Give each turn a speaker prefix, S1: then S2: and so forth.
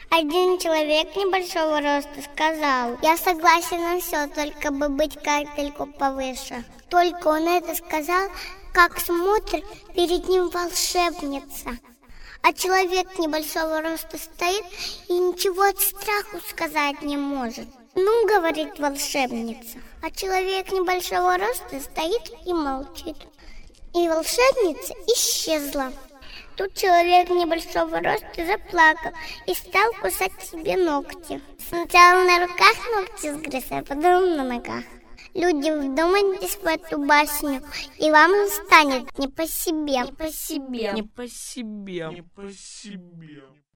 S1: Один человек небольшого роста сказал: «Я согласен на все, только бы быть капельку повыше». Только он это сказал, как смотрит, перед ним волшебница. А человек небольшого роста стоит и ничего от страху сказать не может. «Ну, — говорит волшебница». А человек небольшого роста стоит и молчит. И волшебница исчезла. Тут человек небольшого роста заплакал и стал кусать себе ногти. Сначала на руках ногти сгрыз, а потом на ногах. Люди, вдумайтесь в эту басню, и вам станет не по себе.
S2: Не по себе.
S3: Не по себе.